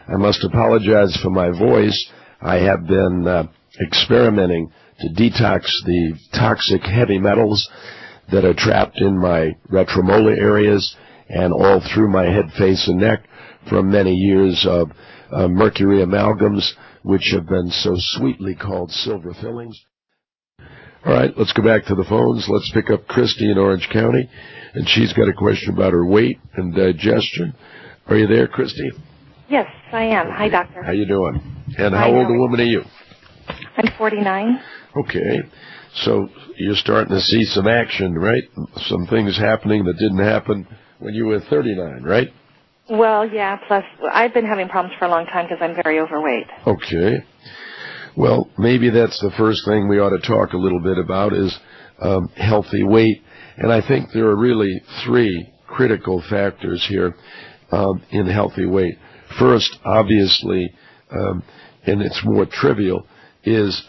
I must apologize for my voice. I have been experimenting to detox the toxic heavy metals that are trapped in my retromolar areas and all through my head, face, and neck from many years of mercury amalgams, which have been so sweetly called silver fillings. All right, let's go back to the phones. Let's pick up Christy in Orange County, and she's got a question about her weight and digestion. Are you there, Christy? Yes, I am. Okay. Hi, doctor. How you doing? And how old a woman are you? I'm 49. Okay. So you're starting to see some action, right? Some things happening that didn't happen when you were 39, right? Well, yeah, plus I've been having problems for a long time because I'm very overweight. Okay. Well, maybe that's the first thing we ought to talk a little bit about is healthy weight. And I think there are really three critical factors here in healthy weight. First, obviously, and it's more trivial, is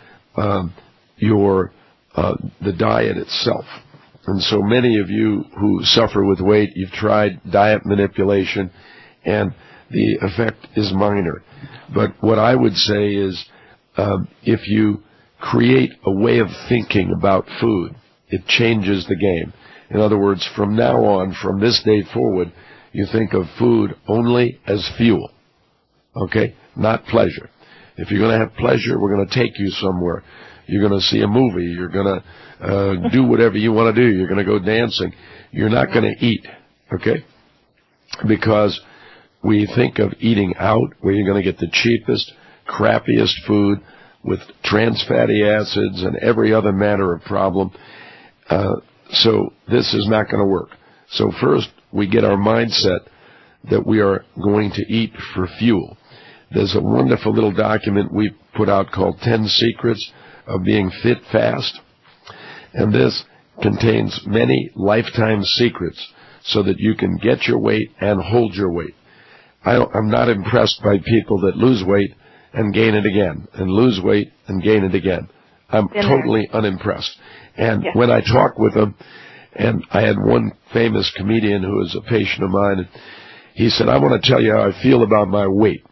the diet itself. And so many of you who suffer with weight, you've tried diet manipulation, and the effect is minor. But what I would say is if you create a way of thinking about food, it changes the game. In other words, from now on, from this day forward, you think of food only as fuel, okay? Not pleasure. If you're going to have pleasure, we're going to take you somewhere. You're going to see a movie. You're going to do whatever you want to do. You're going to go dancing. You're not going to eat, okay? Because we think of eating out where you're going to get the cheapest, crappiest food with trans fatty acids and every other manner of problem. So this is not going to work. So first, we get our mindset that we are going to eat for fuel. There's a wonderful little document we put out called 10 Secrets of Being Fit Fast. And this contains many lifetime secrets so that you can get your weight and hold your weight. I'm not impressed by people that lose weight and gain it again, and lose weight and gain it again. I'm totally unimpressed. And when I talk with them, and I had one famous comedian who was a patient of mine, and he said, I want to tell you how I feel about my weight.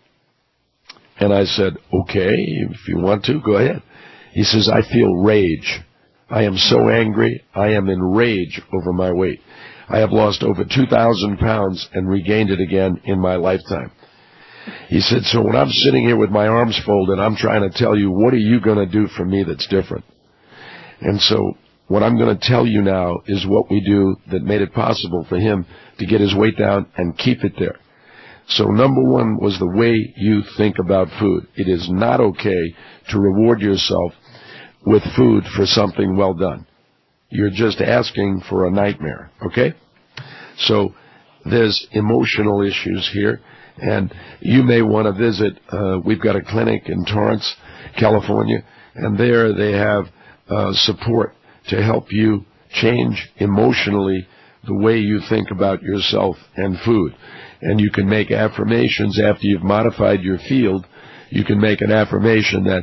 And I said, okay, if you want to, go ahead. He says, I feel rage. I am so angry. I am in rage over my weight. I have lost over 2,000 pounds and regained it again in my lifetime. He said, so when I'm sitting here with my arms folded, I'm trying to tell you, what are you going to do for me that's different? And so what I'm going to tell you now is what we do that made it possible for him to get his weight down and keep it there. So number one was the way you think about food. It is not okay to reward yourself with food for something well done. You're just asking for a nightmare, okay? So there's emotional issues here, and you may want to visit. We've got a clinic in Torrance, California, and there they have support to help you change emotionally the way you think about yourself and food. And you can make affirmations after you've modified your field. You can make an affirmation that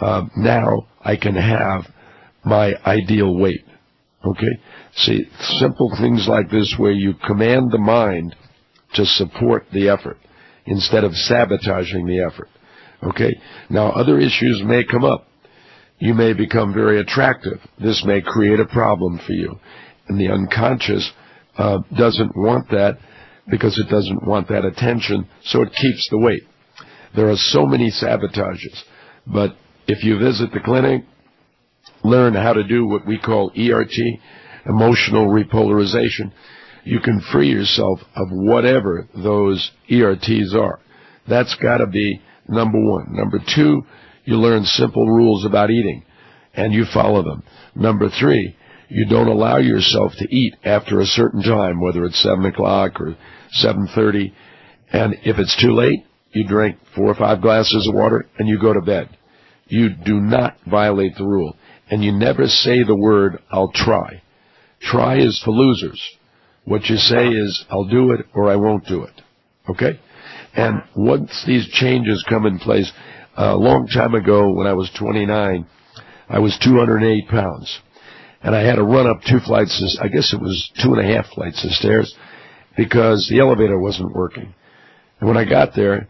now I can have my ideal weight. Okay? See, simple things like this where you command the mind to support the effort instead of sabotaging the effort. Okay? Now, other issues may come up. You may become very attractive. This may create a problem for you. And the unconscious doesn't want that because it doesn't want that attention, so it keeps the weight. There are so many sabotages. But if you visit the clinic, learn how to do what we call ERT, emotional repolarization, you can free yourself of whatever those ERTs are. That's got to be number one. Number two, you learn simple rules about eating, and you follow them. Number three, you don't allow yourself to eat after a certain time, whether it's 7 o'clock or 7:30. And if it's too late, you drink 4 or 5 glasses of water and you go to bed. You do not violate the rule. And you never say the word, I'll try. Try is for losers. What you say is, I'll do it or I won't do it. Okay? And once these changes come in place, a long time ago when I was 29, I was 208 pounds. And I had to run up 2 flights, I guess it was 2.5 flights of stairs, because the elevator wasn't working. And when I got there,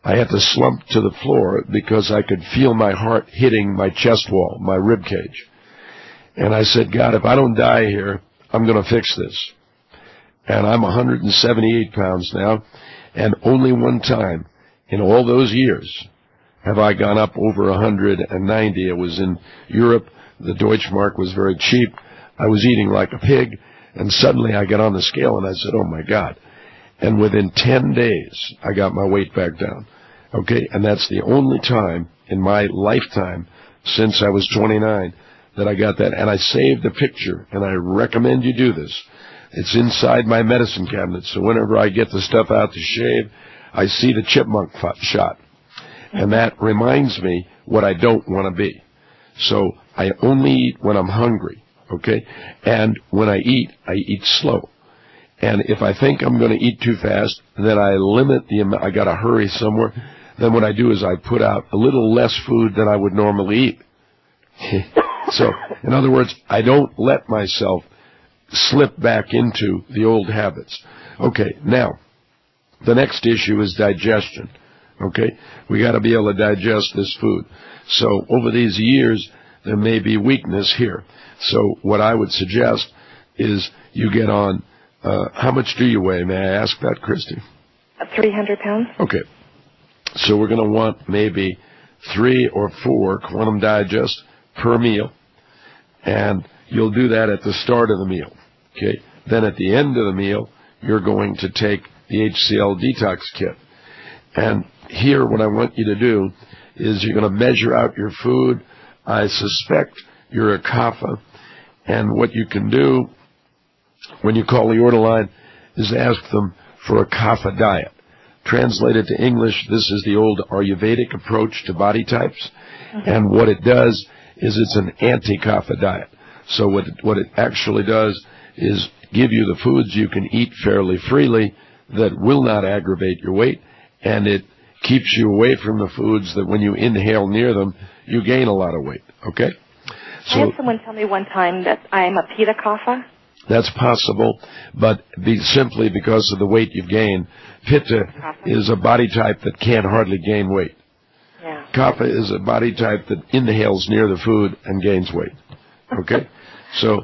I had to slump to the floor because I could feel my heart hitting my chest wall, my rib cage. And I said, God, if I don't die here, I'm going to fix this. And I'm 178 pounds now, and only one time in all those years have I gone up over 190. It was in Europe. The Deutschmark was very cheap. I was eating like a pig, and suddenly I got on the scale, and I said, oh, my God. And within 10 days, I got my weight back down. Okay, and that's the only time in my lifetime since I was 29 that I got that. And I saved a picture, and I recommend you do this. It's inside my medicine cabinet, so whenever I get the stuff out to shave, I see the chipmunk shot. And that reminds me what I don't want to be. So I only eat when I'm hungry, okay? And when I eat slow. And if I think I'm going to eat too fast, then I limit the amount. I got to hurry somewhere. Then what I do is I put out a little less food than I would normally eat. So, in other words, I don't let myself slip back into the old habits. Okay, now, the next issue is digestion. Okay, we got to be able to digest this food. So, over these years, there may be weakness here. So, what I would suggest is you get on. How much do you weigh? May I ask that, Christy? 300 pounds. Okay. So we're going to want maybe 3 or 4 Quantum Digest per meal, and you'll do that at the start of the meal. Okay. Then at the end of the meal, you're going to take the HCL Detox Kit. And here, what I want you to do is you're going to measure out your food. I suspect you're a kapha, and what you can do when you call the order line is ask them for a kapha diet. Translated to English, this is the old Ayurvedic approach to body types. And what it does is it's an anti-kapha diet. So what it actually does is give you the foods you can eat fairly freely that will not aggravate your weight, and it keeps you away from the foods that when you inhale near them, you gain a lot of weight. Okay? So, I had someone tell me one time that I am a Pitta kapha. That's possible, but simply because of the weight you've gained. Pitta is a body type that can't hardly gain weight. Yeah. Kapha is a body type that inhales near the food and gains weight. Okay? So,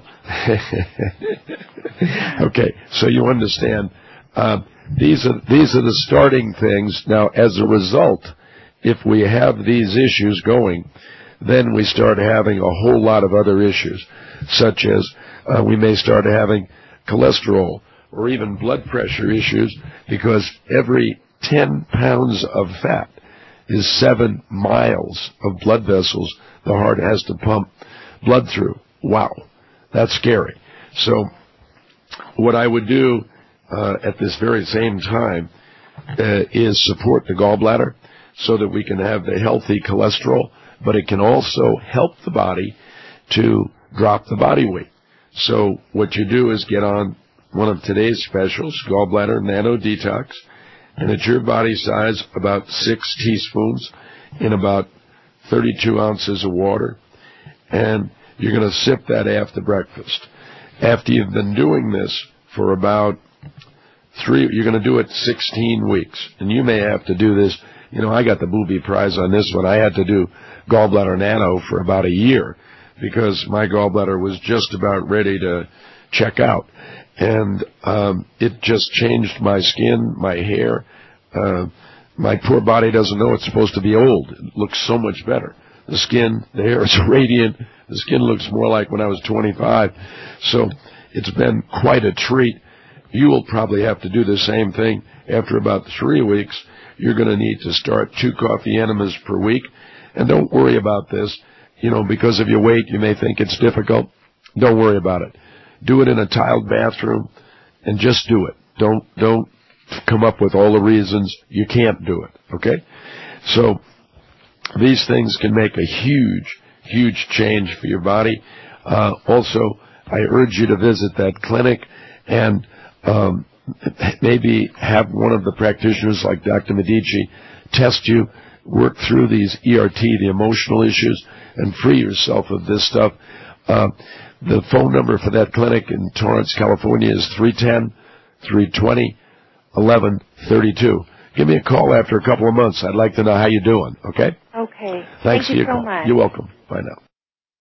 okay, so you understand. These are the starting things. Now, as a result, if we have these issues going, then we start having a whole lot of other issues, such as we may start having cholesterol or even blood pressure issues, because every 10 pounds of fat is 7 miles of blood vessels the heart has to pump blood through. Wow, that's scary. So what I would do at this very same time is support the gallbladder so that we can have the healthy cholesterol, but it can also help the body to drop the body weight. So what you do is get on one of today's specials, Gallbladder Nano Detox, and at your body size, about 6 teaspoons in about 32 ounces of water, and you're going to sip that after breakfast. After you've been doing this for about 3, you're going to do it 16 weeks, and you may have to do this. You know, I got the booby prize on this one. I had to do Gallbladder Nano for about a year, because my gallbladder was just about ready to check out. And it just changed my skin, my hair. My poor body doesn't know it's supposed to be old. It looks so much better. The skin, the hair is radiant. The skin looks more like when I was 25. So it's been quite a treat. You will probably have to do the same thing. After about 3 weeks, you're going to need to start 2 coffee enemas per week. And don't worry about this. You know, because of your weight, you may think it's difficult. Don't worry about it. Do it in a tiled bathroom and just do it. Don't come up with all the reasons you can't do it, okay? So these things can make a huge, huge change for your body. Also, I urge you to visit that clinic and maybe have one of the practitioners like Dr. Medici test you, work through these ERT, the emotional issues, and free yourself of this stuff. The phone number for that clinic in Torrance, California is 310-320-1132. give me a call after a couple of months. I'd like to know how you're doing, okay? Okay. Thanks Thank you for your so call. much. You're welcome. Bye now.